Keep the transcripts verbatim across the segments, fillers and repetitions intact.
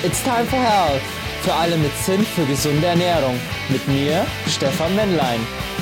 It's time for health. Für alle mit Sinn für gesunde Ernährung. Mit mir, Stefan Männlein.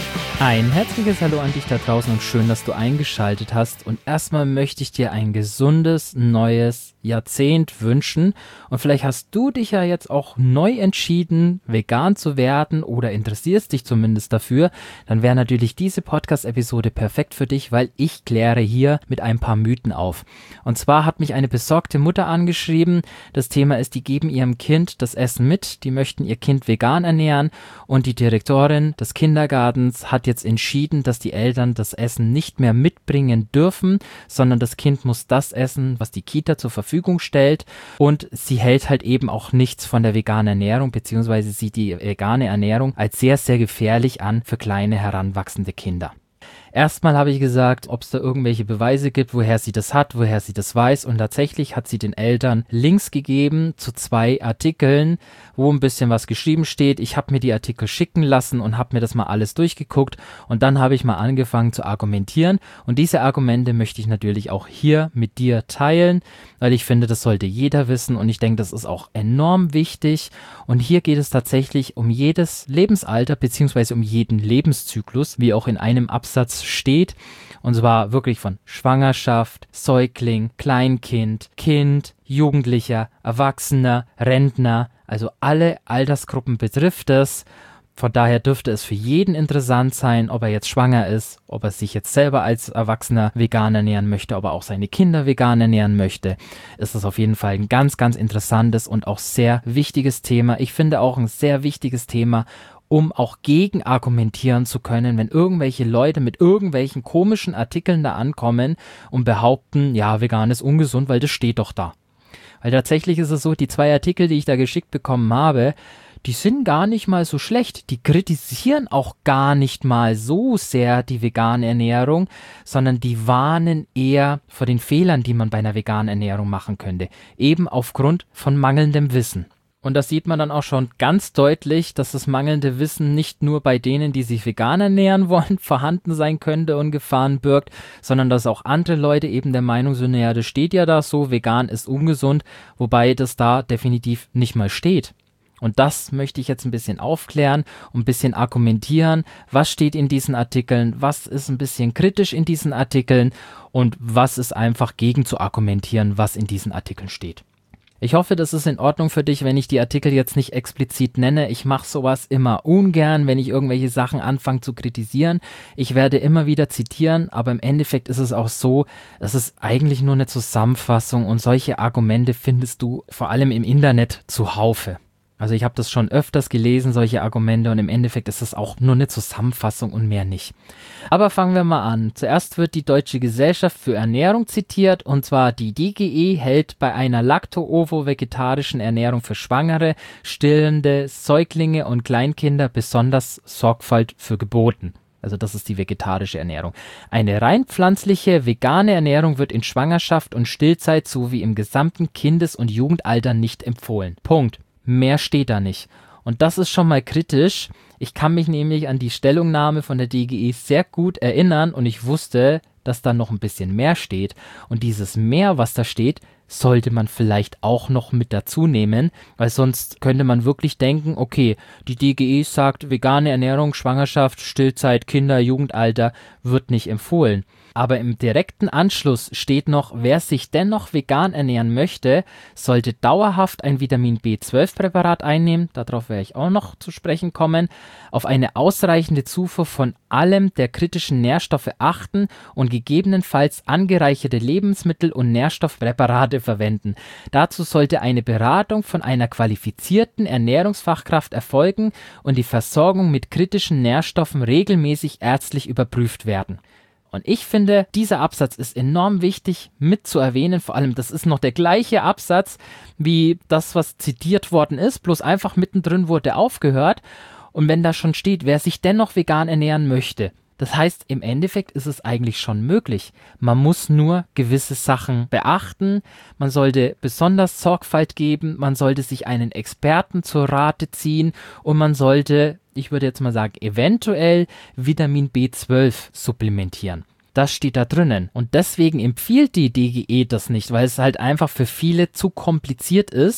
Ein herzliches Hallo an dich da draußen und schön, dass du eingeschaltet hast. Und erstmal möchte ich dir ein gesundes, neues Jahrzehnt wünschen. Und vielleicht hast du dich ja jetzt auch neu entschieden, vegan zu werden oder interessierst dich zumindest dafür. Dann wäre natürlich diese Podcast-Episode perfekt für dich, weil ich kläre hier mit ein paar Mythen auf. Und zwar hat mich eine besorgte Mutter angeschrieben. Das Thema ist, die geben ihrem Kind das Essen mit. Die möchten ihr Kind vegan ernähren. Und die Direktorin des Kindergartens hat jetzt entschieden, dass die Eltern das Essen nicht mehr mitbringen dürfen, sondern das Kind muss das essen, was die Kita zur Verfügung stellt, und sie hält halt eben auch nichts von der veganen Ernährung, beziehungsweise sieht die vegane Ernährung als sehr, sehr gefährlich an für kleine, heranwachsende Kinder. Erstmal habe ich gesagt, ob es da irgendwelche Beweise gibt, woher sie das hat, woher sie das weiß, und tatsächlich hat sie den Eltern Links gegeben zu zwei Artikeln, wo ein bisschen was geschrieben steht. Ich habe mir die Artikel schicken lassen und habe mir das mal alles durchgeguckt und dann habe ich mal angefangen zu argumentieren, und diese Argumente möchte ich natürlich auch hier mit dir teilen, weil ich finde, das sollte jeder wissen, und ich denke, das ist auch enorm wichtig. Und hier geht es tatsächlich um jedes Lebensalter beziehungsweise um jeden Lebenszyklus, wie auch in einem Absatz steht, und zwar wirklich von Schwangerschaft, Säugling, Kleinkind, Kind, Jugendlicher, Erwachsener, Rentner, also alle Altersgruppen betrifft es. Von daher dürfte es für jeden interessant sein, ob er jetzt schwanger ist, ob er sich jetzt selber als Erwachsener vegan ernähren möchte, ob er auch seine Kinder vegan ernähren möchte. Ist das auf jeden Fall ein ganz, ganz interessantes und auch sehr wichtiges Thema. Ich finde auch ein sehr wichtiges Thema, um auch gegen argumentieren zu können, wenn irgendwelche Leute mit irgendwelchen komischen Artikeln da ankommen und behaupten, ja, vegan ist ungesund, weil das steht doch da. Weil tatsächlich ist es so, die zwei Artikel, die ich da geschickt bekommen habe, die sind gar nicht mal so schlecht. Die kritisieren auch gar nicht mal so sehr die vegane Ernährung, sondern die warnen eher vor den Fehlern, die man bei einer veganen Ernährung machen könnte, eben aufgrund von mangelndem Wissen. Und das sieht man dann auch schon ganz deutlich, dass das mangelnde Wissen nicht nur bei denen, die sich vegan ernähren wollen, vorhanden sein könnte und Gefahren birgt, sondern dass auch andere Leute eben der Meinung sind, naja, das steht ja da so, vegan ist ungesund, wobei das da definitiv nicht mal steht. Und das möchte ich jetzt ein bisschen aufklären und ein bisschen argumentieren, was steht in diesen Artikeln, was ist ein bisschen kritisch in diesen Artikeln und was ist einfach gegen zu argumentieren, was in diesen Artikeln steht. Ich hoffe, das ist in Ordnung für dich, wenn ich die Artikel jetzt nicht explizit nenne. Ich mache sowas immer ungern, wenn ich irgendwelche Sachen anfange zu kritisieren. Ich werde immer wieder zitieren, aber im Endeffekt ist es auch so, es ist eigentlich nur eine Zusammenfassung, und solche Argumente findest du vor allem im Internet zuhaufe. Also ich habe das schon öfters gelesen, solche Argumente, und im Endeffekt ist das auch nur eine Zusammenfassung und mehr nicht. Aber fangen wir mal an. Zuerst wird die Deutsche Gesellschaft für Ernährung zitiert, und zwar die D G E hält bei einer lacto-ovo-vegetarischen Ernährung für Schwangere, stillende Säuglinge und Kleinkinder besonders Sorgfalt für geboten. Also das ist die vegetarische Ernährung. Eine rein pflanzliche, vegane Ernährung wird in Schwangerschaft und Stillzeit sowie im gesamten Kindes- und Jugendalter nicht empfohlen. Punkt. Mehr steht da nicht. Und das ist schon mal kritisch. Ich kann mich nämlich an die Stellungnahme von der D G E sehr gut erinnern, und ich wusste, dass da noch ein bisschen mehr steht. Und dieses Mehr, was da steht, sollte man vielleicht auch noch mit dazu nehmen, weil sonst könnte man wirklich denken, okay, die D G E sagt, vegane Ernährung, Schwangerschaft, Stillzeit, Kinder, Jugendalter wird nicht empfohlen. Aber im direkten Anschluss steht noch, wer sich dennoch vegan ernähren möchte, sollte dauerhaft ein Vitamin B zwölf Präparat einnehmen, darauf werde ich auch noch zu sprechen kommen, auf eine ausreichende Zufuhr von allem der kritischen Nährstoffe achten und gegebenenfalls angereicherte Lebensmittel und Nährstoffpräparate verwenden. Dazu sollte eine Beratung von einer qualifizierten Ernährungsfachkraft erfolgen und die Versorgung mit kritischen Nährstoffen regelmäßig ärztlich überprüft werden. Und ich finde, dieser Absatz ist enorm wichtig mit zu erwähnen. Vor allem, das ist noch der gleiche Absatz wie das, was zitiert worden ist, bloß einfach mittendrin wurde aufgehört. Und wenn da schon steht, wer sich dennoch vegan ernähren möchte, das heißt, im Endeffekt ist es eigentlich schon möglich. Man muss nur gewisse Sachen beachten. Man sollte besonders Sorgfalt geben. Man sollte sich einen Experten zur Rate ziehen. Und man sollte, ich würde jetzt mal sagen, eventuell Vitamin B zwölf supplementieren. Das steht da drinnen. Und deswegen empfiehlt die D G E das nicht, weil es halt einfach für viele zu kompliziert ist,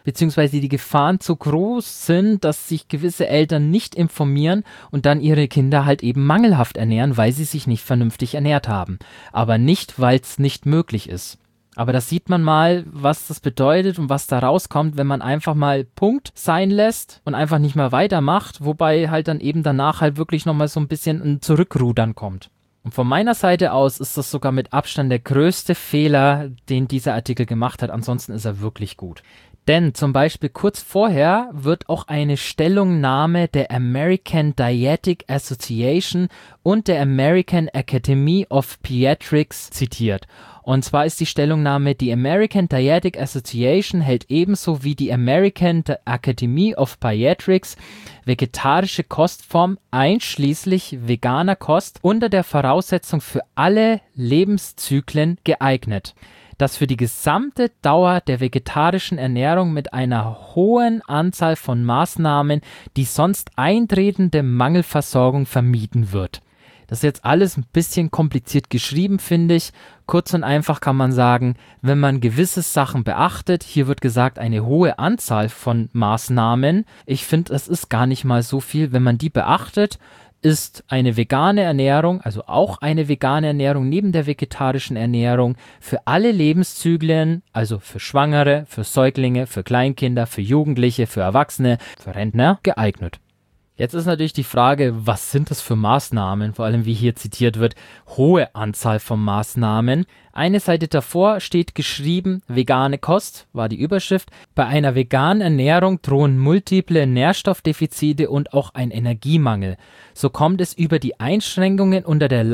beziehungsweise die Gefahren zu groß sind, dass sich gewisse Eltern nicht informieren und dann ihre Kinder halt eben mangelhaft ernähren, weil sie sich nicht vernünftig ernährt haben. Aber nicht, weil es nicht möglich ist. Aber das sieht man mal, was das bedeutet und was da rauskommt, wenn man einfach mal Punkt sein lässt und einfach nicht mehr weitermacht, wobei halt dann eben danach halt wirklich nochmal so ein bisschen ein Zurückrudern kommt. Und von meiner Seite aus ist das sogar mit Abstand der größte Fehler, den dieser Artikel gemacht hat. Ansonsten ist er wirklich gut. Denn zum Beispiel kurz vorher wird auch eine Stellungnahme der American Dietetic Association und der American Academy of Pediatrics zitiert. Und zwar ist die Stellungnahme, die American Dietetic Association hält ebenso wie die American Academy of Pediatrics vegetarische Kostform einschließlich veganer Kost unter der Voraussetzung für alle Lebenszyklen geeignet, das für die gesamte Dauer der vegetarischen Ernährung mit einer hohen Anzahl von Maßnahmen die sonst eintretende Mangelversorgung vermieden wird. Das ist jetzt alles ein bisschen kompliziert geschrieben, finde ich. Kurz und einfach kann man sagen, wenn man gewisse Sachen beachtet, hier wird gesagt, eine hohe Anzahl von Maßnahmen. Ich finde, das ist gar nicht mal so viel. Wenn man die beachtet, ist eine vegane Ernährung, also auch eine vegane Ernährung neben der vegetarischen Ernährung für alle Lebenszyklen, also für Schwangere, für Säuglinge, für Kleinkinder, für Jugendliche, für Erwachsene, für Rentner geeignet. Jetzt ist natürlich die Frage, was sind das für Maßnahmen, vor allem wie hier zitiert wird, hohe Anzahl von Maßnahmen. Eine Seite davor steht geschrieben, vegane Kost war die Überschrift. Bei einer veganen Ernährung drohen multiple Nährstoffdefizite und auch ein Energiemangel. So kommt es über die Einschränkungen unter der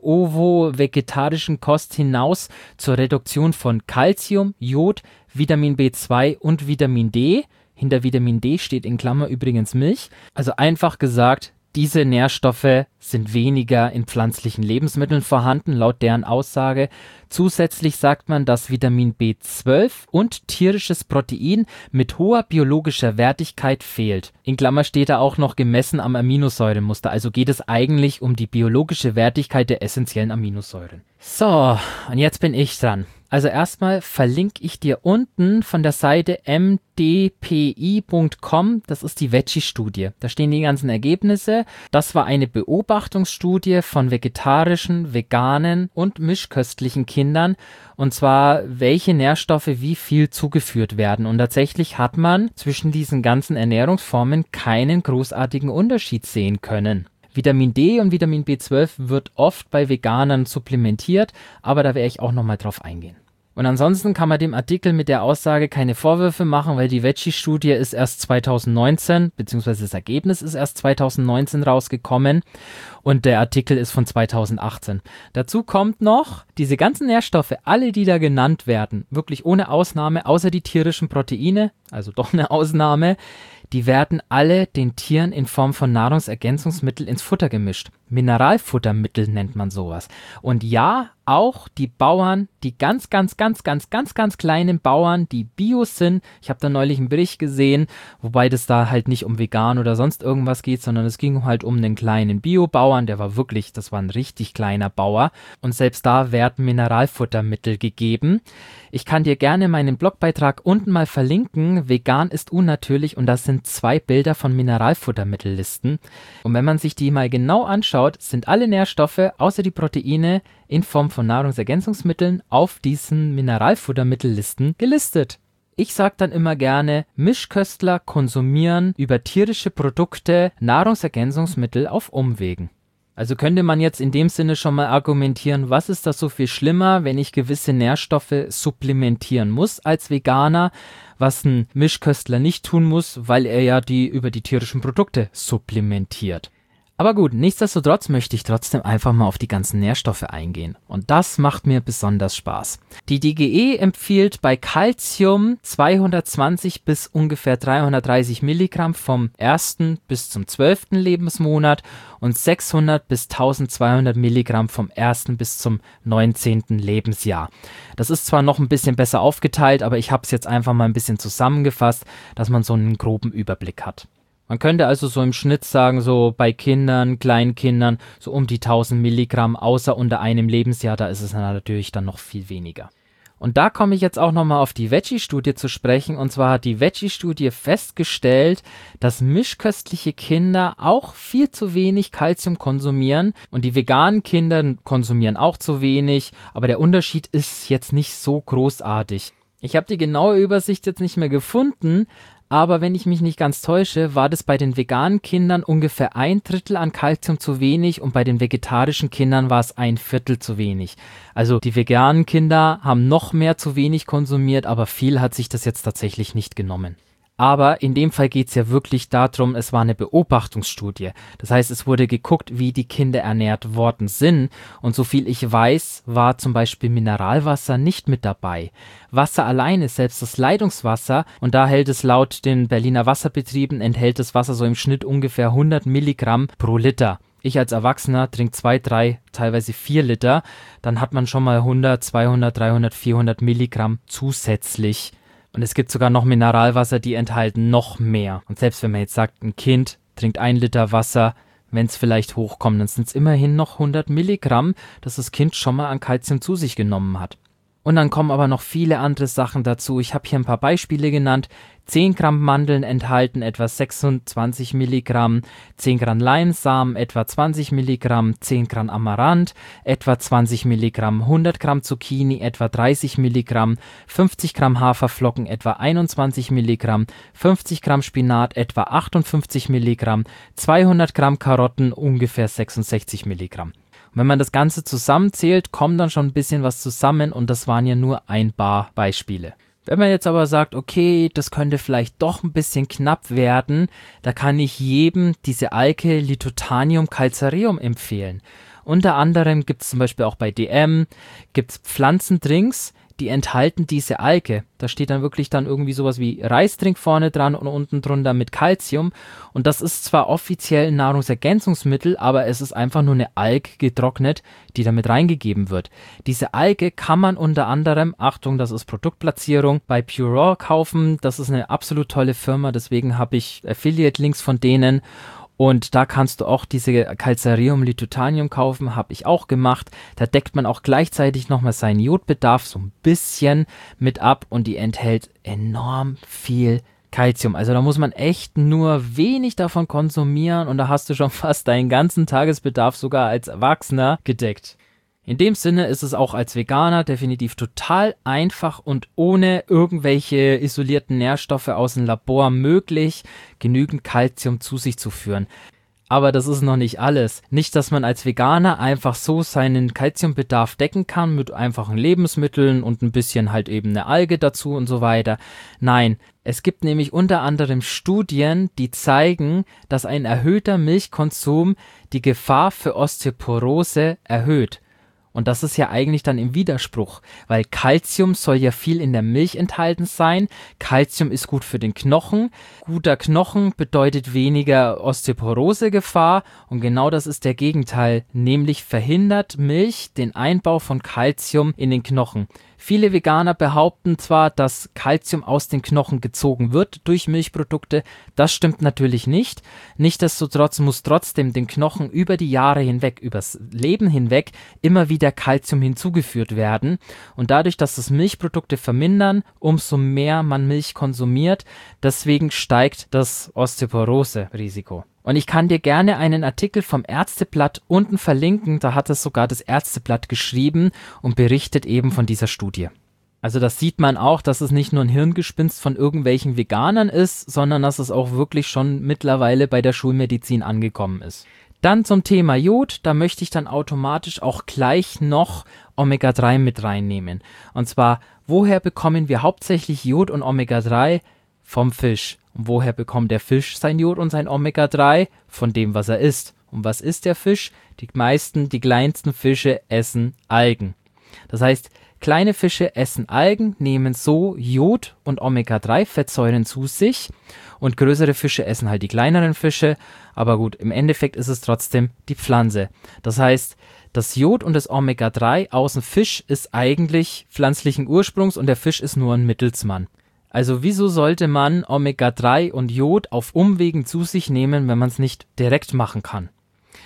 Lacto-Ovo-vegetarischen Kost hinaus zur Reduktion von Calcium, Jod, Vitamin B zwei und Vitamin D. Hinter Vitamin D steht in Klammer übrigens Milch. Also einfach gesagt, diese Nährstoffe sind weniger in pflanzlichen Lebensmitteln vorhanden, laut deren Aussage. Zusätzlich sagt man, dass Vitamin B zwölf und tierisches Protein mit hoher biologischer Wertigkeit fehlt. In Klammer steht da auch noch gemessen am Aminosäurenmuster. Also geht es eigentlich um die biologische Wertigkeit der essentiellen Aminosäuren. So, und jetzt bin ich dran. Also erstmal verlinke ich dir unten von der Seite m d p i punkt com, das ist die Veggie-Studie. Da stehen die ganzen Ergebnisse. Das war eine Beobachtungsstudie von vegetarischen, veganen und mischköstlichen Kindern. Und zwar, welche Nährstoffe wie viel zugeführt werden. Und tatsächlich hat man zwischen diesen ganzen Ernährungsformen keinen großartigen Unterschied sehen können. Vitamin D und Vitamin B zwölf wird oft bei Veganern supplementiert, aber da werde ich auch nochmal drauf eingehen. Und ansonsten kann man dem Artikel mit der Aussage keine Vorwürfe machen, weil die Veggie-Studie ist erst zweitausendneunzehn, beziehungsweise das Ergebnis ist erst zweitausendneunzehn rausgekommen und der Artikel ist von zweitausendachtzehn. Dazu kommt noch, diese ganzen Nährstoffe, alle die da genannt werden, wirklich ohne Ausnahme, außer die tierischen Proteine, also doch eine Ausnahme, die werden alle den Tieren in Form von Nahrungsergänzungsmitteln ins Futter gemischt. Mineralfuttermittel nennt man sowas. Und ja, auch die Bauern, die ganz, ganz, ganz, ganz, ganz, ganz kleinen Bauern, die Bio sind. Ich habe da neulich einen Bericht gesehen, wobei das da halt nicht um vegan oder sonst irgendwas geht, sondern es ging halt um einen kleinen Biobauern, der war wirklich, das war ein richtig kleiner Bauer. Und selbst da werden Mineralfuttermittel gegeben. Ich kann dir gerne meinen Blogbeitrag unten mal verlinken. Vegan ist unnatürlich und das sind zwei Bilder von Mineralfuttermittellisten. Und wenn man sich die mal genau anschaut, sind alle Nährstoffe außer die Proteine in Form von Nahrungsergänzungsmitteln auf diesen Mineralfuttermittellisten gelistet. Ich sage dann immer gerne, Mischköstler konsumieren über tierische Produkte Nahrungsergänzungsmittel auf Umwegen. Also könnte man jetzt in dem Sinne schon mal argumentieren, was ist das so viel schlimmer, wenn ich gewisse Nährstoffe supplementieren muss als Veganer, was ein Mischköstler nicht tun muss, weil er ja die über die tierischen Produkte supplementiert. Aber gut, nichtsdestotrotz möchte ich trotzdem einfach mal auf die ganzen Nährstoffe eingehen. Und das macht mir besonders Spaß. Die D G E empfiehlt bei Calcium zweihundertzwanzig bis ungefähr dreihundertdreißig Milligramm vom ersten bis zum zwölften Lebensmonat und sechshundert bis eintausendzweihundert Milligramm vom ersten bis zum neunzehnten Lebensjahr. Das ist zwar noch ein bisschen besser aufgeteilt, aber ich habe es jetzt einfach mal ein bisschen zusammengefasst, dass man so einen groben Überblick hat. Man könnte also so im Schnitt sagen, so bei Kindern, Kleinkindern, so um die tausend Milligramm, außer unter einem Lebensjahr, da ist es natürlich dann noch viel weniger. Und da komme ich jetzt auch nochmal auf die Veggie-Studie zu sprechen. Und zwar hat die Veggie-Studie festgestellt, dass mischköstliche Kinder auch viel zu wenig Kalzium konsumieren. Und die veganen Kinder konsumieren auch zu wenig. Aber der Unterschied ist jetzt nicht so großartig. Ich habe die genaue Übersicht jetzt nicht mehr gefunden. Aber wenn ich mich nicht ganz täusche, war das bei den veganen Kindern ungefähr ein Drittel an Kalzium zu wenig und bei den vegetarischen Kindern war es ein Viertel zu wenig. Also die veganen Kinder haben noch mehr zu wenig konsumiert, aber viel hat sich das jetzt tatsächlich nicht genommen. Aber in dem Fall geht es ja wirklich darum, es war eine Beobachtungsstudie. Das heißt, es wurde geguckt, wie die Kinder ernährt worden sind. Und soviel ich weiß, war zum Beispiel Mineralwasser nicht mit dabei. Wasser alleine, selbst das Leitungswasser, und da hält es laut den Berliner Wasserbetrieben, enthält das Wasser so im Schnitt ungefähr hundert Milligramm pro Liter. Ich als Erwachsener trinke zwei, drei, teilweise vier Liter. Dann hat man schon mal hundert, zweihundert, dreihundert, vierhundert Milligramm zusätzlich. Und es gibt sogar noch Mineralwasser, die enthalten noch mehr. Und selbst wenn man jetzt sagt, ein Kind trinkt ein Liter Wasser, wenn es vielleicht hochkommt, dann sind es immerhin noch hundert Milligramm, dass das Kind schon mal an Kalzium zu sich genommen hat. Und dann kommen aber noch viele andere Sachen dazu. Ich habe hier ein paar Beispiele genannt. zehn Gramm Mandeln enthalten etwa sechsundzwanzig Milligramm, zehn Gramm Leinsamen etwa zwanzig Milligramm, zehn Gramm Amaranth etwa zwanzig Milligramm, hundert Gramm Zucchini etwa dreißig Milligramm, fünfzig Gramm Haferflocken etwa einundzwanzig Milligramm, fünfzig Gramm Spinat etwa achtundfünfzig Milligramm, zweihundert Gramm Karotten ungefähr sechsundsechzig Milligramm. Wenn man das Ganze zusammenzählt, kommt dann schon ein bisschen was zusammen und das waren ja nur ein paar Beispiele. Wenn man jetzt aber sagt, okay, das könnte vielleicht doch ein bisschen knapp werden, da kann ich jedem diese Alke Lithotanium calcareum empfehlen. Unter anderem gibt es zum Beispiel auch bei D M, gibt es Pflanzendrinks, die enthalten diese Alge. Da steht dann wirklich dann irgendwie sowas wie Reisdrink vorne dran und unten drunter mit Calcium. Und das ist zwar offiziell ein Nahrungsergänzungsmittel, aber es ist einfach nur eine Alge getrocknet, die damit reingegeben wird. Diese Alge kann man unter anderem, Achtung, das ist Produktplatzierung, bei Pure Raw kaufen. Das ist eine absolut tolle Firma, deswegen habe ich Affiliate-Links von denen. Und da kannst du auch diese Calcareum Lithotanium kaufen, habe ich auch gemacht. Da deckt man auch gleichzeitig nochmal seinen Jodbedarf so ein bisschen mit ab und die enthält enorm viel Calcium. Also da muss man echt nur wenig davon konsumieren und da hast du schon fast deinen ganzen Tagesbedarf sogar als Erwachsener gedeckt. In dem Sinne ist es auch als Veganer definitiv total einfach und ohne irgendwelche isolierten Nährstoffe aus dem Labor möglich, genügend Kalzium zu sich zu führen. Aber das ist noch nicht alles. Nicht, dass man als Veganer einfach so seinen Kalziumbedarf decken kann mit einfachen Lebensmitteln und ein bisschen halt eben eine Alge dazu und so weiter. Nein, es gibt nämlich unter anderem Studien, die zeigen, dass ein erhöhter Milchkonsum die Gefahr für Osteoporose erhöht. Und das ist ja eigentlich dann im Widerspruch, weil Calcium soll ja viel in der Milch enthalten sein. Calcium ist gut für den Knochen. Guter Knochen bedeutet weniger Osteoporose-Gefahr. Und genau das ist der Gegenteil, nämlich verhindert Milch den Einbau von Calcium in den Knochen. Viele Veganer behaupten zwar, dass Calcium aus den Knochen gezogen wird durch Milchprodukte. Das stimmt natürlich nicht. Nichtsdestotrotz muss trotzdem den Knochen über die Jahre hinweg, übers Leben hinweg, immer wieder Calcium hinzugeführt werden. Und dadurch, dass das Milchprodukte vermindern, umso mehr man Milch konsumiert, deswegen steigt das Osteoporose-Risiko. Und ich kann dir gerne einen Artikel vom Ärzteblatt unten verlinken, da hat es sogar das Ärzteblatt geschrieben und berichtet eben von dieser Studie. Also das sieht man auch, dass es nicht nur ein Hirngespinst von irgendwelchen Veganern ist, sondern dass es auch wirklich schon mittlerweile bei der Schulmedizin angekommen ist. Dann zum Thema Jod, da möchte ich dann automatisch auch gleich noch Omega drei mit reinnehmen. Und zwar, woher bekommen wir hauptsächlich Jod und Omega drei? Vom Fisch. Und woher bekommt der Fisch sein Jod und sein Omega drei? Von dem, was er isst. Und was isst der Fisch? Die meisten, die kleinsten Fische essen Algen. Das heißt, kleine Fische essen Algen, nehmen so Jod und Omega drei Fettsäuren zu sich und größere Fische essen halt die kleineren Fische. Aber gut, im Endeffekt ist es trotzdem die Pflanze. Das heißt, das Jod und das Omega drei aus dem Fisch ist eigentlich pflanzlichen Ursprungs und der Fisch ist nur ein Mittelsmann. Also wieso sollte man Omega drei und Jod auf Umwegen zu sich nehmen, wenn man es nicht direkt machen kann?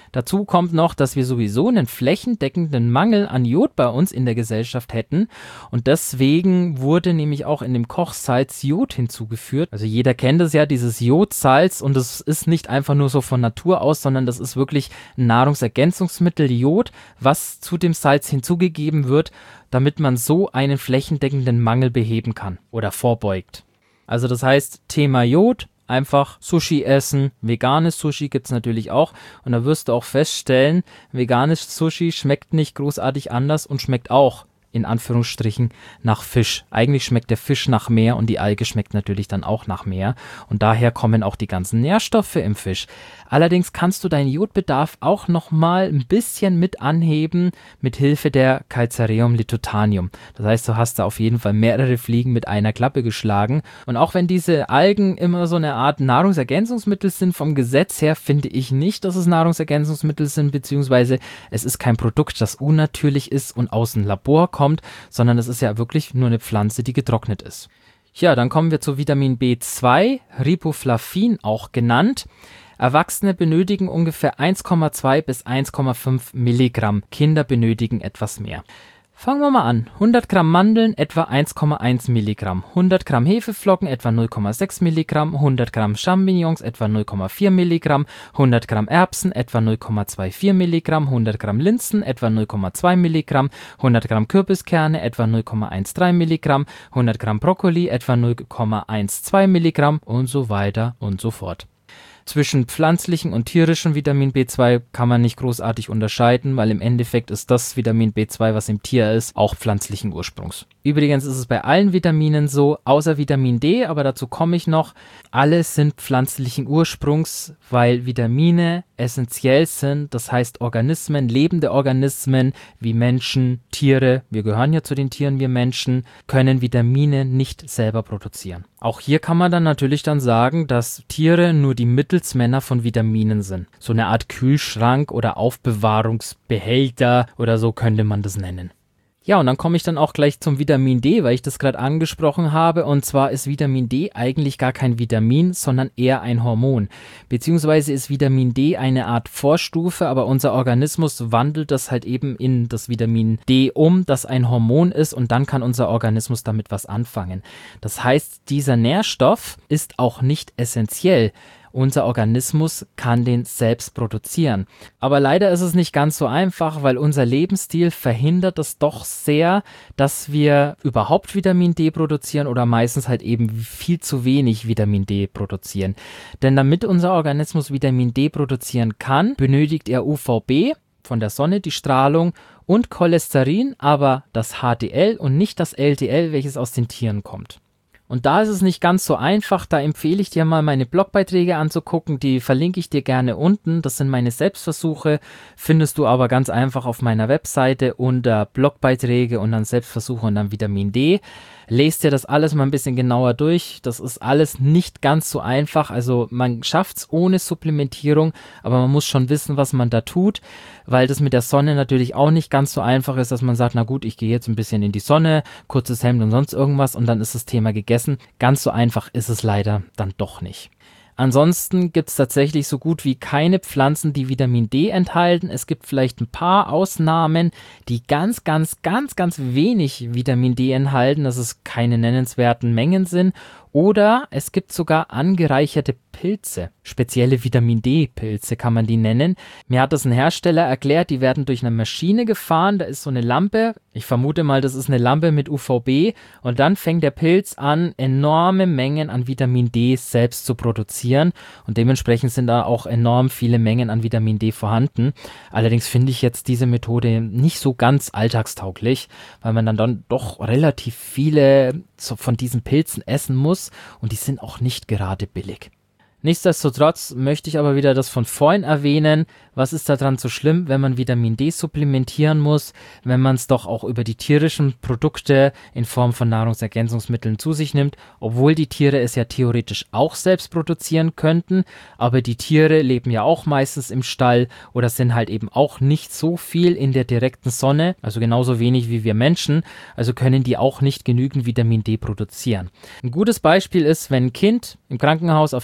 Dazu kommt noch, dass wir sowieso einen flächendeckenden Mangel an Jod bei uns in der Gesellschaft hätten und deswegen wurde nämlich auch in dem Kochsalz Jod hinzugeführt. Also jeder kennt es ja, dieses Jodsalz, und das ist nicht einfach nur so von Natur aus, sondern das ist wirklich ein Nahrungsergänzungsmittel Jod, was zu dem Salz hinzugegeben wird, damit man so einen flächendeckenden Mangel beheben kann oder vorbeugt. Also das heißt, Thema Jod, einfach Sushi essen. Veganes Sushi gibt es natürlich auch. Und da wirst du auch feststellen, veganes Sushi schmeckt nicht großartig anders und schmeckt auch, in Anführungsstrichen, nach Fisch. Eigentlich schmeckt der Fisch nach Meer und die Alge schmeckt natürlich dann auch nach Meer. Und daher kommen auch die ganzen Nährstoffe im Fisch. Allerdings kannst du deinen Jodbedarf auch nochmal ein bisschen mit anheben mit Hilfe der Calcareum litotanium. Das heißt, du hast da auf jeden Fall mehrere Fliegen mit einer Klappe geschlagen. Und auch wenn diese Algen immer so eine Art Nahrungsergänzungsmittel sind, vom Gesetz her finde ich nicht, dass es Nahrungsergänzungsmittel sind, beziehungsweise es ist kein Produkt, das unnatürlich ist und aus dem Labor kommt, sondern es ist ja wirklich nur eine Pflanze, die getrocknet ist. Ja, dann kommen wir zu Vitamin B zwei, Riboflavin auch genannt. Erwachsene benötigen ungefähr eins Komma zwei bis eins Komma fünf Milligramm, Kinder benötigen etwas mehr. Fangen wir mal an. hundert Gramm Mandeln, etwa eins Komma eins Milligramm. hundert Gramm Hefeflocken, etwa null Komma sechs Milligramm. hundert Gramm Champignons, etwa null Komma vier Milligramm. hundert Gramm Erbsen, etwa null Komma vierundzwanzig Milligramm. hundert Gramm Linsen, etwa null Komma zwei Milligramm. hundert Gramm Kürbiskerne, etwa null Komma dreizehn Milligramm. hundert Gramm Brokkoli, etwa null Komma zwölf Milligramm und so weiter und so fort. Zwischen pflanzlichen und tierischen Vitamin B zwei kann man nicht großartig unterscheiden, weil im Endeffekt ist das Vitamin B zwei, was im Tier ist, auch pflanzlichen Ursprungs. Übrigens ist es bei allen Vitaminen so, außer Vitamin D, aber dazu komme ich noch, alle sind pflanzlichen Ursprungs, weil Vitamine essentiell sind, das heißt Organismen, lebende Organismen wie Menschen, Tiere, wir gehören ja zu den Tieren, wir Menschen, können Vitamine nicht selber produzieren. Auch hier kann man dann natürlich dann sagen, dass Tiere nur die Mittelsmänner von Vitaminen sind. So eine Art Kühlschrank oder Aufbewahrungsbehälter oder so könnte man das nennen. Ja, und dann komme ich dann auch gleich zum Vitamin D, weil ich das gerade angesprochen habe. Und zwar ist Vitamin D eigentlich gar kein Vitamin, sondern eher ein Hormon. Beziehungsweise ist Vitamin D eine Art Vorstufe, aber unser Organismus wandelt das halt eben in das Vitamin D um, das ein Hormon ist, und dann kann unser Organismus damit was anfangen. Das heißt, dieser Nährstoff ist auch nicht essentiell. Unser Organismus kann den selbst produzieren. Aber leider ist es nicht ganz so einfach, weil unser Lebensstil verhindert es doch sehr, dass wir überhaupt Vitamin D produzieren oder meistens halt eben viel zu wenig Vitamin D produzieren. Denn damit unser Organismus Vitamin D produzieren kann, benötigt er U V B, von der Sonne die Strahlung, und Cholesterin, aber das H D L und nicht das L D L, welches aus den Tieren kommt. Und da ist es nicht ganz so einfach, da empfehle ich dir mal meine Blogbeiträge anzugucken, die verlinke ich dir gerne unten, das sind meine Selbstversuche, findest du aber ganz einfach auf meiner Webseite unter Blogbeiträge und dann Selbstversuche und dann Vitamin D. Lest dir das alles mal ein bisschen genauer durch, das ist alles nicht ganz so einfach, also man schafft es ohne Supplementierung, aber man muss schon wissen, was man da tut, weil das mit der Sonne natürlich auch nicht ganz so einfach ist, dass man sagt, na gut, ich gehe jetzt ein bisschen in die Sonne, kurzes Hemd und sonst irgendwas und dann ist das Thema gegessen. Ganz so einfach ist es leider dann doch nicht. Ansonsten gibt es tatsächlich so gut wie keine Pflanzen, die Vitamin D enthalten. Es gibt vielleicht ein paar Ausnahmen, die ganz, ganz, ganz, ganz wenig Vitamin D enthalten, dass es keine nennenswerten Mengen sind. Oder es gibt sogar angereicherte Pilze, spezielle Vitamin D-Pilze kann man die nennen. Mir hat das ein Hersteller erklärt, die werden durch eine Maschine gefahren, da ist so eine Lampe, ich vermute mal, das ist eine Lampe mit U V B und dann fängt der Pilz an, enorme Mengen an Vitamin D selbst zu produzieren und dementsprechend sind da auch enorm viele Mengen an Vitamin D vorhanden. Allerdings finde ich jetzt diese Methode nicht so ganz alltagstauglich, weil man dann, dann doch relativ viele so von diesen Pilzen essen muss und die sind auch nicht gerade billig. Nichtsdestotrotz möchte ich aber wieder das von vorhin erwähnen, was ist daran so schlimm, wenn man Vitamin D supplementieren muss, wenn man es doch auch über die tierischen Produkte in Form von Nahrungsergänzungsmitteln zu sich nimmt, obwohl die Tiere es ja theoretisch auch selbst produzieren könnten, aber die Tiere leben ja auch meistens im Stall oder sind halt eben auch nicht so viel in der direkten Sonne, also genauso wenig wie wir Menschen, also können die auch nicht genügend Vitamin D produzieren. Ein gutes Beispiel ist, wenn ein Kind im Krankenhaus auf die Welt kommt,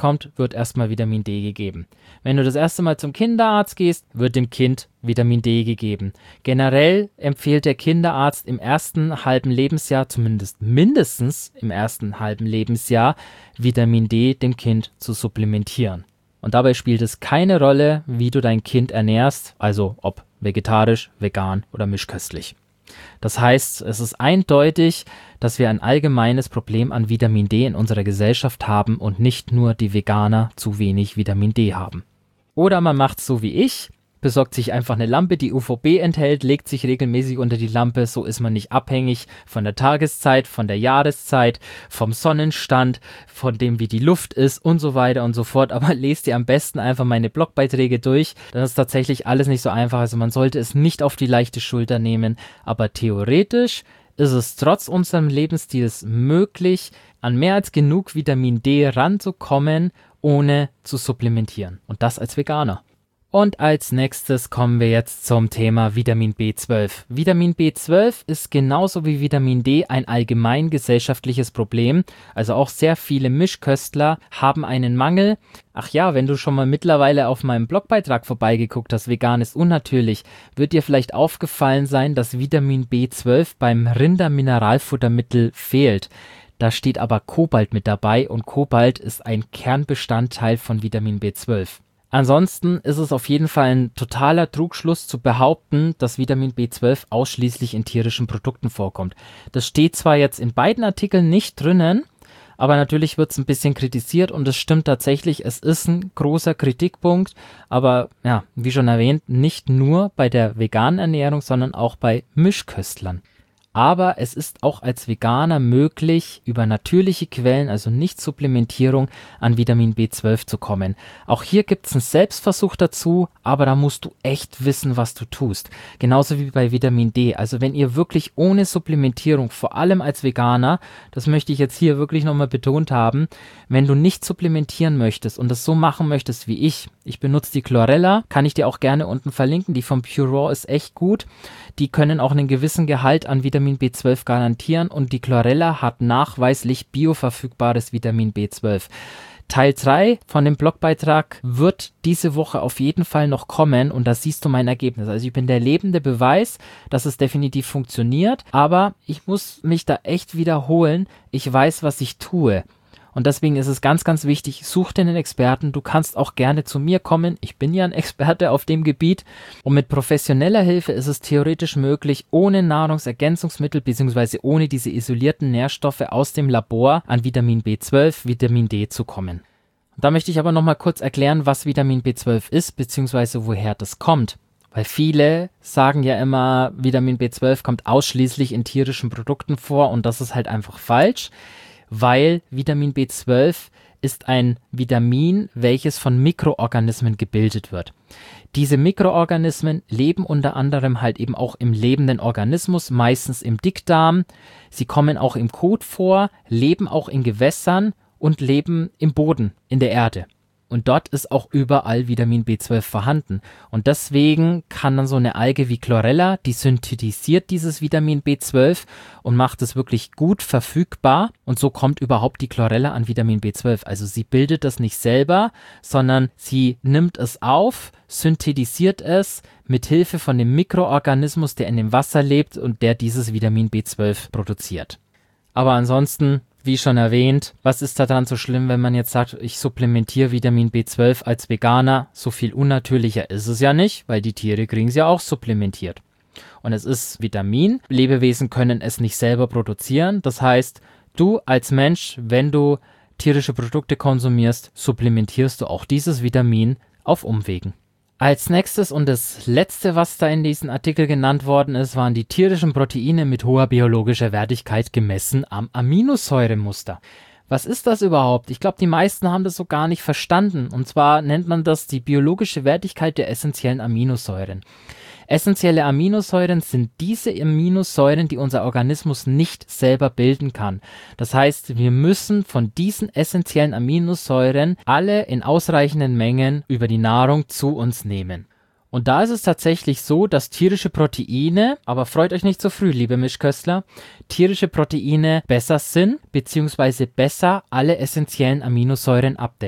kommt, wird erstmal Vitamin D gegeben. Wenn du das erste Mal zum Kinderarzt gehst, wird dem Kind Vitamin D gegeben. Generell empfiehlt der Kinderarzt im ersten halben Lebensjahr, zumindest mindestens im ersten halben Lebensjahr, Vitamin D dem Kind zu supplementieren. Und dabei spielt es keine Rolle, wie du dein Kind ernährst, also ob vegetarisch, vegan oder mischköstlich. Das heißt, es ist eindeutig, dass wir ein allgemeines Problem an Vitamin D in unserer Gesellschaft haben und nicht nur die Veganer zu wenig Vitamin D haben. Oder man macht es so wie ich, besorgt sich einfach eine Lampe, die U V B enthält, legt sich regelmäßig unter die Lampe, so ist man nicht abhängig von der Tageszeit, von der Jahreszeit, vom Sonnenstand, von dem, wie die Luft ist und so weiter und so fort. Aber lest ihr am besten einfach meine Blogbeiträge durch, das ist tatsächlich alles nicht so einfach, also man sollte es nicht auf die leichte Schulter nehmen, aber theoretisch ist es trotz unserem Lebensstils möglich, an mehr als genug Vitamin D ranzukommen, ohne zu supplementieren. Und das als Veganer. Und als nächstes kommen wir jetzt zum Thema Vitamin B zwölf. Vitamin B zwölf ist genauso wie Vitamin D ein allgemein gesellschaftliches Problem. Also auch sehr viele Mischköstler haben einen Mangel. Ach ja, wenn du schon mal mittlerweile auf meinem Blogbeitrag vorbeigeguckt hast, vegan ist unnatürlich, wird dir vielleicht aufgefallen sein, dass Vitamin B zwölf beim Rindermineralfuttermittel fehlt. Da steht aber Kobalt mit dabei und Kobalt ist ein Kernbestandteil von Vitamin B zwölf. Ansonsten ist es auf jeden Fall ein totaler Trugschluss zu behaupten, dass Vitamin B zwölf ausschließlich in tierischen Produkten vorkommt. Das steht zwar jetzt in beiden Artikeln nicht drinnen, aber natürlich wird es ein bisschen kritisiert und es stimmt tatsächlich, es ist ein großer Kritikpunkt, aber ja, wie schon erwähnt, nicht nur bei der veganen Ernährung, sondern auch bei Mischköstlern. Aber es ist auch als Veganer möglich, über natürliche Quellen, also nicht Supplementierung, an Vitamin B zwölf zu kommen. Auch hier gibt es einen Selbstversuch dazu, aber da musst du echt wissen, was du tust. Genauso wie bei Vitamin D. Also wenn ihr wirklich ohne Supplementierung, vor allem als Veganer, das möchte ich jetzt hier wirklich nochmal betont haben, wenn du nicht supplementieren möchtest und das so machen möchtest wie ich, ich benutze die Chlorella, kann ich dir auch gerne unten verlinken, die von Pure Raw ist echt gut. Die können auch einen gewissen Gehalt an Vitamin B zwölf garantieren und die Chlorella hat nachweislich bioverfügbares Vitamin B zwölf. Teil drei von dem Blogbeitrag wird diese Woche auf jeden Fall noch kommen und da siehst du mein Ergebnis. Also ich bin der lebende Beweis, dass es definitiv funktioniert, aber ich muss mich da echt wiederholen. Ich weiß, was ich tue. Und deswegen ist es ganz, ganz wichtig, such dir einen Experten. Du kannst auch gerne zu mir kommen. Ich bin ja ein Experte auf dem Gebiet. Und mit professioneller Hilfe ist es theoretisch möglich, ohne Nahrungsergänzungsmittel bzw. ohne diese isolierten Nährstoffe aus dem Labor an Vitamin B zwölf, Vitamin D zu kommen. Und da möchte ich aber nochmal kurz erklären, was Vitamin B zwölf ist bzw. woher das kommt. Weil viele sagen ja immer, Vitamin B zwölf kommt ausschließlich in tierischen Produkten vor und das ist halt einfach falsch. Weil Vitamin B zwölf ist ein Vitamin, welches von Mikroorganismen gebildet wird. Diese Mikroorganismen leben unter anderem halt eben auch im lebenden Organismus, meistens im Dickdarm. Sie kommen auch im Kot vor, leben auch in Gewässern und leben im Boden, in der Erde. Und dort ist auch überall Vitamin B zwölf vorhanden. Und deswegen kann dann so eine Alge wie Chlorella, die synthetisiert dieses Vitamin B zwölf und macht es wirklich gut verfügbar. Und so kommt überhaupt die Chlorella an Vitamin B zwölf. Also sie bildet das nicht selber, sondern sie nimmt es auf, synthetisiert es mit Hilfe von dem Mikroorganismus, der in dem Wasser lebt und der dieses Vitamin B zwölf produziert. Aber ansonsten, wie schon erwähnt, was ist daran so schlimm, wenn man jetzt sagt, ich supplementiere Vitamin B zwölf als Veganer? So viel unnatürlicher ist es ja nicht, weil die Tiere kriegen es ja auch supplementiert. Und es ist Vitamin. Lebewesen können es nicht selber produzieren. Das heißt, du als Mensch, wenn du tierische Produkte konsumierst, supplementierst du auch dieses Vitamin auf Umwegen. Als nächstes und das letzte, was da in diesem Artikel genannt worden ist, waren die tierischen Proteine mit hoher biologischer Wertigkeit gemessen am Aminosäuremuster. Was ist das überhaupt? Ich glaube, die meisten haben das so gar nicht verstanden. Und zwar nennt man das die biologische Wertigkeit der essentiellen Aminosäuren. Essentielle Aminosäuren sind diese Aminosäuren, die unser Organismus nicht selber bilden kann. Das heißt, wir müssen von diesen essentiellen Aminosäuren alle in ausreichenden Mengen über die Nahrung zu uns nehmen. Und da ist es tatsächlich so, dass tierische Proteine, aber freut euch nicht so früh, liebe Mischköstler, tierische Proteine besser sind, beziehungsweise besser alle essentiellen Aminosäuren abdecken.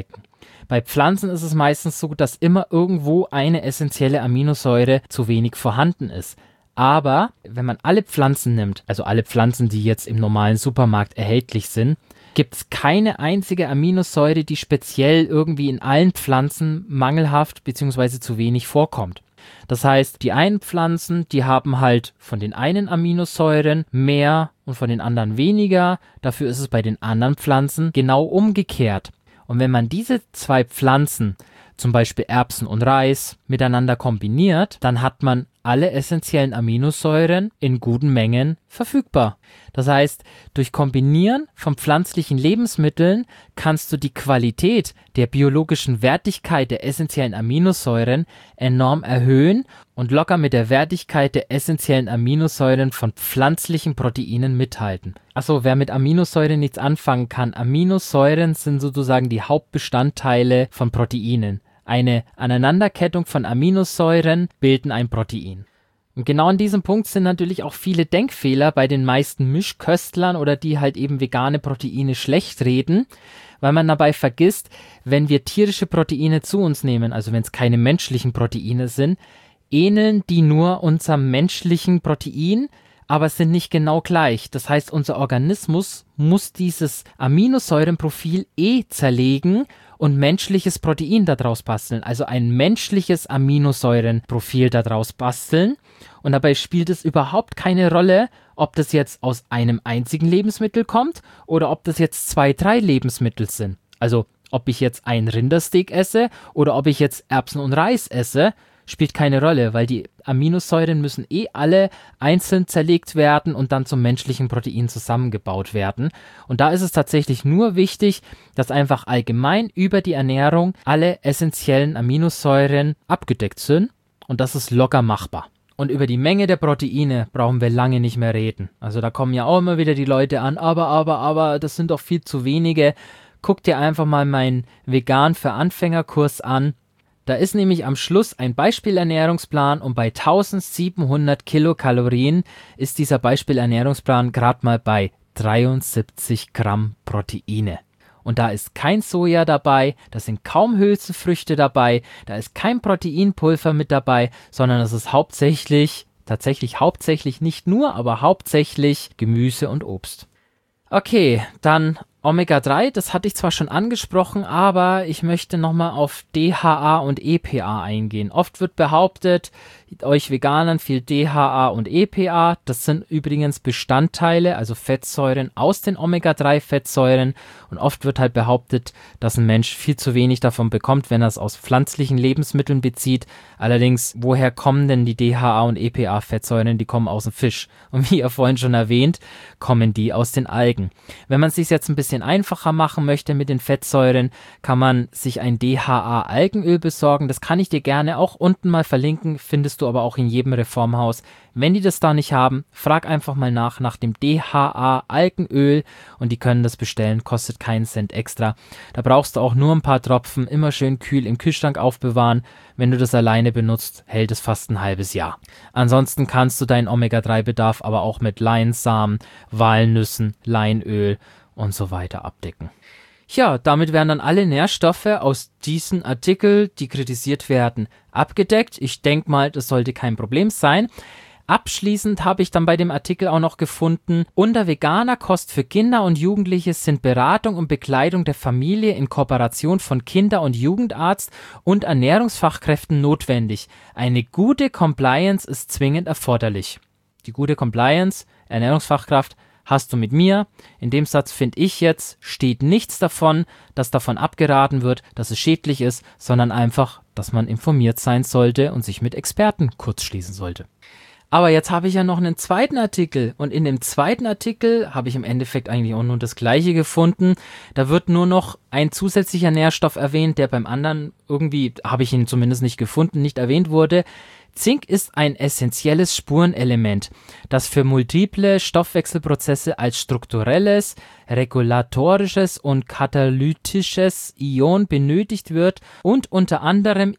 Bei Pflanzen ist es meistens so, dass immer irgendwo eine essentielle Aminosäure zu wenig vorhanden ist. Aber wenn man alle Pflanzen nimmt, also alle Pflanzen, die jetzt im normalen Supermarkt erhältlich sind, gibt es keine einzige Aminosäure, die speziell irgendwie in allen Pflanzen mangelhaft bzw. zu wenig vorkommt. Das heißt, die einen Pflanzen, die haben halt von den einen Aminosäuren mehr und von den anderen weniger. Dafür ist es bei den anderen Pflanzen genau umgekehrt. Und wenn man diese zwei Pflanzen, zum Beispiel Erbsen und Reis, miteinander kombiniert, dann hat man alle essentiellen Aminosäuren in guten Mengen verfügbar. Das heißt, durch Kombinieren von pflanzlichen Lebensmitteln kannst du die Qualität der biologischen Wertigkeit der essentiellen Aminosäuren enorm erhöhen und locker mit der Wertigkeit der essentiellen Aminosäuren von pflanzlichen Proteinen mithalten. Achso, wer mit Aminosäuren nichts anfangen kann, Aminosäuren sind sozusagen die Hauptbestandteile von Proteinen. Eine Aneinanderkettung von Aminosäuren bilden ein Protein. Und genau an diesem Punkt sind natürlich auch viele Denkfehler bei den meisten Mischköstlern oder die halt eben vegane Proteine schlecht reden, weil man dabei vergisst, wenn wir tierische Proteine zu uns nehmen, also wenn es keine menschlichen Proteine sind, ähneln die nur unserem menschlichen Protein, aber sind nicht genau gleich. Das heißt, unser Organismus muss dieses Aminosäurenprofil eh zerlegen und menschliches Protein daraus basteln, also ein menschliches Aminosäurenprofil daraus basteln. Und dabei spielt es überhaupt keine Rolle, ob das jetzt aus einem einzigen Lebensmittel kommt oder ob das jetzt zwei, drei Lebensmittel sind. Also ob ich jetzt ein Rindersteak esse oder ob ich jetzt Erbsen und Reis esse, spielt keine Rolle, weil die Aminosäuren müssen eh alle einzeln zerlegt werden und dann zum menschlichen Protein zusammengebaut werden. Und da ist es tatsächlich nur wichtig, dass einfach allgemein über die Ernährung alle essentiellen Aminosäuren abgedeckt sind und das ist locker machbar. Und über die Menge der Proteine brauchen wir lange nicht mehr reden. Also da kommen ja auch immer wieder die Leute an, aber, aber, aber, das sind doch viel zu wenige. Guck dir einfach mal meinen Vegan für Anfänger-Kurs an. Da ist nämlich am Schluss ein Beispielernährungsplan und bei eintausendsiebenhundert Kilokalorien ist dieser Beispielernährungsplan gerade mal bei dreiundsiebzig Gramm Proteine. Und da ist kein Soja dabei, da sind kaum Hülsenfrüchte dabei, da ist kein Proteinpulver mit dabei, sondern es ist hauptsächlich, tatsächlich hauptsächlich nicht nur, aber hauptsächlich Gemüse und Obst. Okay, dann Omega drei, das hatte ich zwar schon angesprochen, aber ich möchte nochmal auf D H A und E P A eingehen. Oft wird behauptet, euch Veganern fehlt D H A und E P A. Das sind übrigens Bestandteile, also Fettsäuren aus den Omega drei Fettsäuren. Und oft wird halt behauptet, dass ein Mensch viel zu wenig davon bekommt, wenn er es aus pflanzlichen Lebensmitteln bezieht. Allerdings, woher kommen denn die D H A und E P A Fettsäuren? Die kommen aus dem Fisch. Und wie ihr vorhin schon erwähnt, kommen die aus den Algen. Wenn man es sich jetzt ein bisschen einfacher machen möchte mit den Fettsäuren, kann man sich ein D H A-Algenöl besorgen. Das kann ich dir gerne auch unten mal verlinken, findest du aber auch in jedem Reformhaus. Wenn die das da nicht haben, frag einfach mal nach, nach dem D H A-Algenöl und die können das bestellen, kostet keinen Cent extra. Da brauchst du auch nur ein paar Tropfen, immer schön kühl im Kühlschrank aufbewahren. Wenn du das alleine benutzt, hält es fast ein halbes Jahr. Ansonsten kannst du deinen Omega drei Bedarf aber auch mit Leinsamen, Walnüssen, Leinöl und so weiter abdecken. Ja, damit werden dann alle Nährstoffe aus diesem Artikel, die kritisiert werden, abgedeckt. Ich denke mal, das sollte kein Problem sein. Abschließend habe ich dann bei dem Artikel auch noch gefunden, unter veganer Kost für Kinder und Jugendliche sind Beratung und Begleitung der Familie in Kooperation von Kinder- und Jugendarzt und Ernährungsfachkräften notwendig. Eine gute Compliance ist zwingend erforderlich. Die gute Compliance, Ernährungsfachkraft, hast du mit mir. In dem Satz, finde ich jetzt, steht nichts davon, dass davon abgeraten wird, dass es schädlich ist, sondern einfach, dass man informiert sein sollte und sich mit Experten kurzschließen sollte. Aber jetzt habe ich ja noch einen zweiten Artikel und in dem zweiten Artikel habe ich im Endeffekt eigentlich auch nur das Gleiche gefunden. Da wird nur noch ein zusätzlicher Nährstoff erwähnt, der beim anderen irgendwie, habe ich ihn zumindest nicht gefunden, nicht erwähnt wurde. Zink ist ein essentielles Spurenelement, das für multiple Stoffwechselprozesse als strukturelles, regulatorisches und katalytisches Ion benötigt wird und unter anderem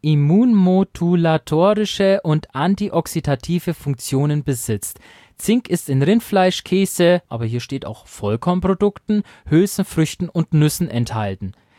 immunmodulatorische und antioxidative Funktionen besitzt. Zink ist in Rindfleisch, Käse, aber hier steht auch Vollkornprodukten, Hülsenfrüchten und Nüssen enthalten.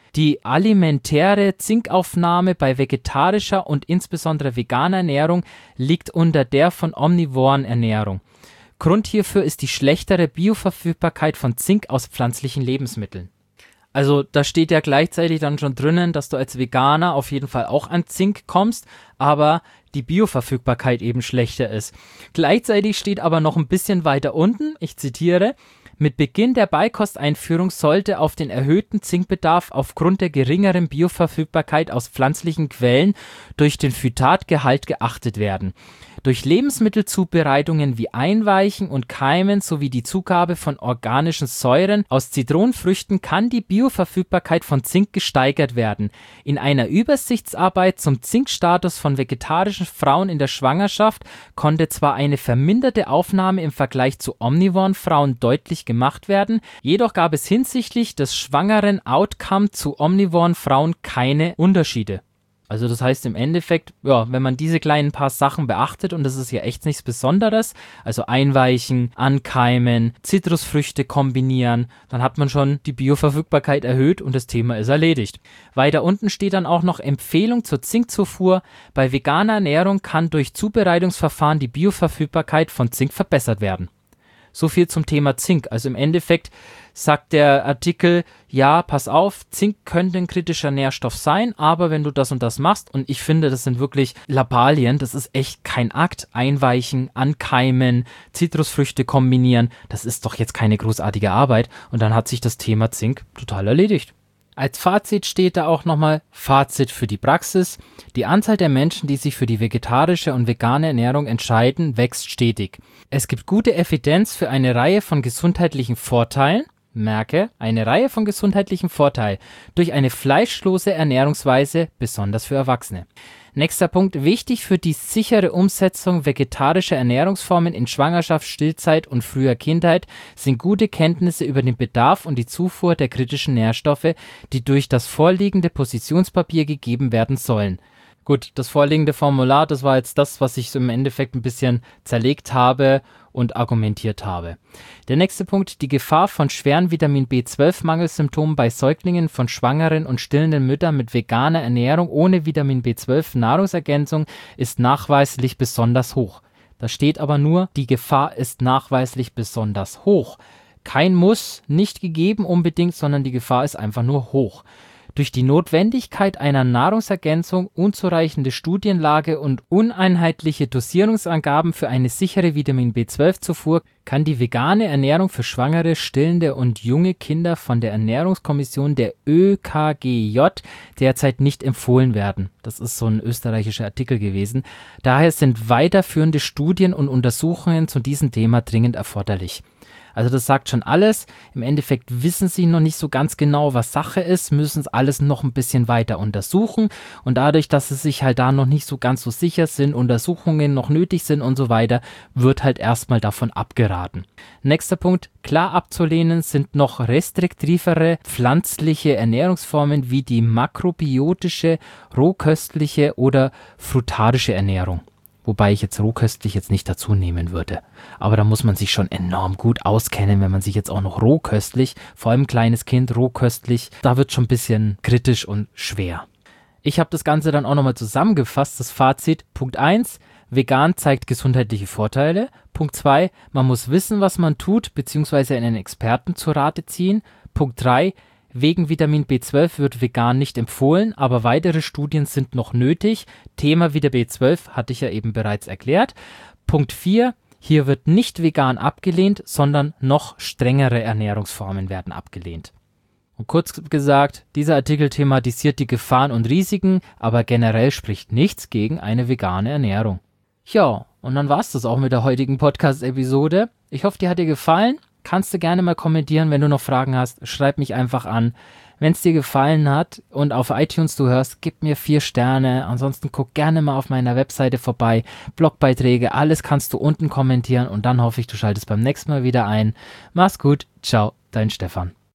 Die alimentäre Zinkaufnahme bei vegetarischer und insbesondere veganer Ernährung liegt unter der von omnivoren Ernährung. Grund hierfür ist die schlechtere Bioverfügbarkeit von Zink aus pflanzlichen Lebensmitteln. Also da steht ja gleichzeitig dann schon drinnen, dass du als Veganer auf jeden Fall auch an Zink kommst, aber die Bioverfügbarkeit eben schlechter ist. Gleichzeitig steht aber noch ein bisschen weiter unten, ich zitiere: Mit Beginn der Beikosteinführung sollte auf den erhöhten Zinkbedarf aufgrund der geringeren Bioverfügbarkeit aus pflanzlichen Quellen durch den Phytatgehalt geachtet werden. Durch Lebensmittelzubereitungen wie Einweichen und Keimen sowie die Zugabe von organischen Säuren aus Zitronenfrüchten kann die Bioverfügbarkeit von Zink gesteigert werden. In einer Übersichtsarbeit zum Zinkstatus von vegetarischen Frauen in der Schwangerschaft konnte zwar eine verminderte Aufnahme im Vergleich zu omnivoren Frauen deutlich gemacht werden, jedoch gab es hinsichtlich des schwangeren Outcome zu omnivoren Frauen keine Unterschiede. Also das heißt im Endeffekt, ja, wenn man diese kleinen paar Sachen beachtet, und das ist ja echt nichts Besonderes, also einweichen, ankeimen, Zitrusfrüchte kombinieren, dann hat man schon die Bioverfügbarkeit erhöht und das Thema ist erledigt. Weiter unten steht dann auch noch Empfehlung zur Zinkzufuhr. Bei veganer Ernährung kann durch Zubereitungsverfahren die Bioverfügbarkeit von Zink verbessert werden. So viel zum Thema Zink. Also im Endeffekt sagt der Artikel, ja, pass auf, Zink könnte ein kritischer Nährstoff sein, aber wenn du das und das machst, und ich finde, das sind wirklich Lappalien, das ist echt kein Akt, einweichen, ankeimen, Zitrusfrüchte kombinieren, das ist doch jetzt keine großartige Arbeit, und dann hat sich das Thema Zink total erledigt. Als Fazit steht da auch nochmal Fazit für die Praxis. Die Anzahl der Menschen, die sich für die vegetarische und vegane Ernährung entscheiden, wächst stetig. Es gibt gute Evidenz für eine Reihe von gesundheitlichen Vorteilen, merke, eine Reihe von gesundheitlichen Vorteilen durch eine fleischlose Ernährungsweise, besonders für Erwachsene. Nächster Punkt, wichtig für die sichere Umsetzung vegetarischer Ernährungsformen in Schwangerschaft, Stillzeit und früher Kindheit sind gute Kenntnisse über den Bedarf und die Zufuhr der kritischen Nährstoffe, die durch das vorliegende Positionspapier gegeben werden sollen. Gut, das vorliegende Formular, das war jetzt das, was ich so im Endeffekt ein bisschen zerlegt habe und argumentiert habe. Der nächste Punkt, die Gefahr von schweren Vitamin B zwölf Mangelsymptomen bei Säuglingen von schwangeren und stillenden Müttern mit veganer Ernährung ohne Vitamin B zwölf Nahrungsergänzung ist nachweislich besonders hoch. Da steht aber nur, die Gefahr ist nachweislich besonders hoch. Kein Muss, nicht gegeben unbedingt, sondern die Gefahr ist einfach nur hoch. Durch die Notwendigkeit einer Nahrungsergänzung, unzureichende Studienlage und uneinheitliche Dosierungsangaben für eine sichere Vitamin B zwölf Zufuhr kann die vegane Ernährung für schwangere, stillende und junge Kinder von der Ernährungskommission der Ö K G J derzeit nicht empfohlen werden. Das ist so ein österreichischer Artikel gewesen. Daher sind weiterführende Studien und Untersuchungen zu diesem Thema dringend erforderlich. Also das sagt schon alles. Im Endeffekt wissen sie noch nicht so ganz genau, was Sache ist, müssen es alles noch ein bisschen weiter untersuchen, und dadurch, dass sie sich halt da noch nicht so ganz so sicher sind, Untersuchungen noch nötig sind und so weiter, wird halt erstmal davon abgeraten. Nächster Punkt, klar abzulehnen sind noch restriktivere pflanzliche Ernährungsformen wie die makrobiotische, rohköstliche oder frutarische Ernährung. Wobei ich jetzt rohköstlich jetzt nicht dazu nehmen würde. Aber da muss man sich schon enorm gut auskennen, wenn man sich jetzt auch noch rohköstlich, vor allem kleines Kind, rohköstlich, da wird schon ein bisschen kritisch und schwer. Ich habe das Ganze dann auch nochmal zusammengefasst, das Fazit. Punkt eins, vegan zeigt gesundheitliche Vorteile. Punkt zwei, man muss wissen, was man tut, beziehungsweise einen Experten zu Rate ziehen. Punkt drei, wegen Vitamin B zwölf wird vegan nicht empfohlen, aber weitere Studien sind noch nötig. Thema Vitamin B zwölf hatte ich ja eben bereits erklärt. Punkt vier, hier wird nicht vegan abgelehnt, sondern noch strengere Ernährungsformen werden abgelehnt. Und kurz gesagt, dieser Artikel thematisiert die Gefahren und Risiken, aber generell spricht nichts gegen eine vegane Ernährung. Ja, und dann war es das auch mit der heutigen Podcast-Episode. Ich hoffe, dir hat dir gefallen. Kannst du gerne mal kommentieren, wenn du noch Fragen hast, schreib mich einfach an. Wenn es dir gefallen hat und auf iTunes du hörst, gib mir vier Sterne. Ansonsten guck gerne mal auf meiner Webseite vorbei. Blogbeiträge, alles kannst du unten kommentieren, und dann hoffe ich, du schaltest beim nächsten Mal wieder ein. Mach's gut, ciao, dein Stefan.